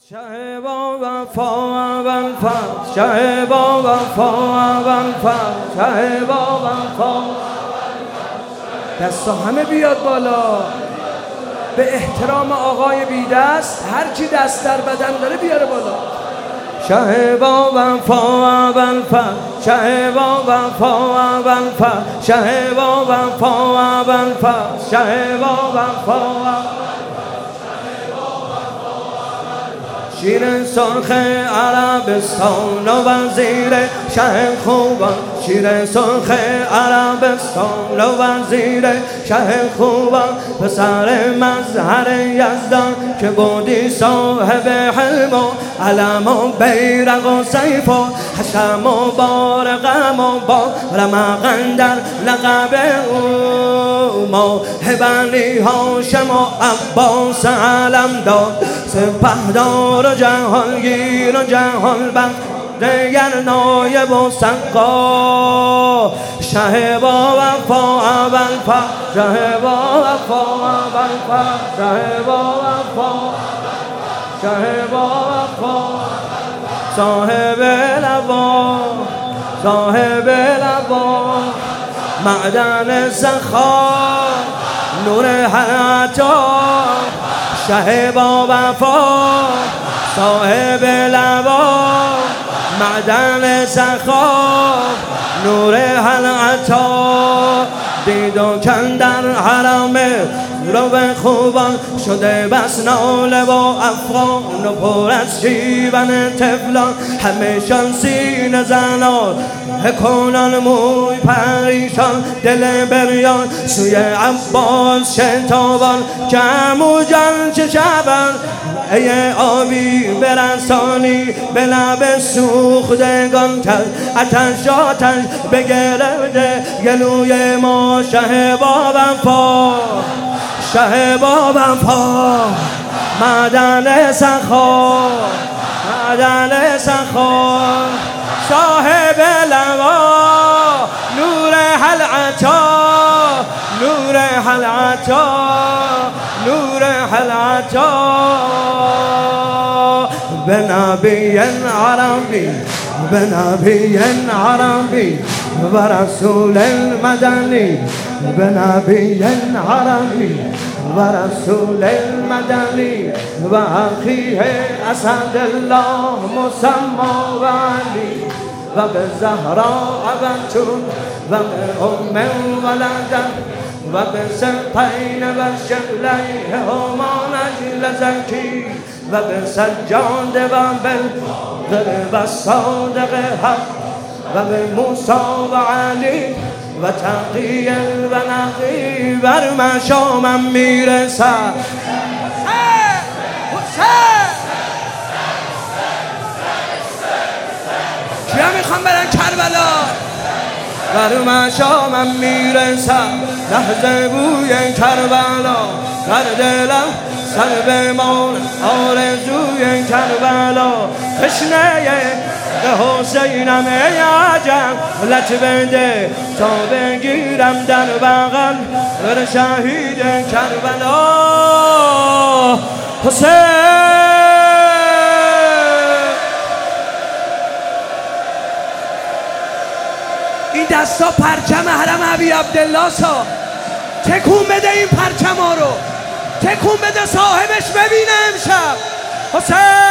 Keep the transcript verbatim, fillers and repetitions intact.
شه با وفا اول فرد، شه با وفا اول فرد، شه با وفا. دستا همه بیاد بالا به احترام آقای بیدست. هر کی دست در بدن داره بیاره بالا. شه با وفا اول فرد، شه با وفا اول فرد، شه با وفا اول فرد، شه با وفا. شیر سرخ عربستان و وزیر شه خوبان، شیر سرخ عربستان و وزیر شه خوبان، پسر مظهر یزدان که بودی صاحب حلم و علم و بیرق و سیف و حشم و بارقم و با رمقن در لقب او. موهبنی هاشم و عباس علم داد، سپهدار و جهانگیر و جهان بخش دیگر نایب و سقا. شه با وفا اول فرد، شه با وفا اول فرد، شه با وفا، شه با وفا. صاحب لوا، صاحب لوا، معدن سخا، نور حیاتا. شه با وفا، صاحب لوا، معدن سخا، نور حلعتا. دید و کن در حرم رو به خوبان شده بس ناله و افغان و پر از شیون تفلان. همیشان سینه زنان کنان موی پریشان، دل بریان سوی عباس شتابان. کم و جان چه شبن ای آبی برسانی به لب سوختگان کل. آتش آتش بگرفته گلوی ما. شه با وفا، شه با وفا، معدن سخا، معدن سخا. صاحب لوا، نور حلعتا، نور حلعتا، نور حلعتا. بنبی عربی، بنبی عربی و رسول المدنی، بنبی عربی و رسول المدنی و اخیه اسد الله مسمی و علی و به زهرا بنتون و به ام ولدن و به سقین و شبلیه هما نجل زکی و به سجاد و بالغر و صادق حق و به موسی و علی و تقی و نقی. بر مشامم میرسد کیا میخوام برن کربلا؟ بر مشامم میرسد لحظه بوی کربلا. در دلم سر بمان آرزوی کربلا. تشنه حسینم ای عجم لط بده تا بگیرم در بغل بر شهید کربلا. حسین این دستا پرچم حرم ابی عبدالله سا. تکون بده این پرچم ها رو، تکون بده صاحبش ببینه امشب. حسین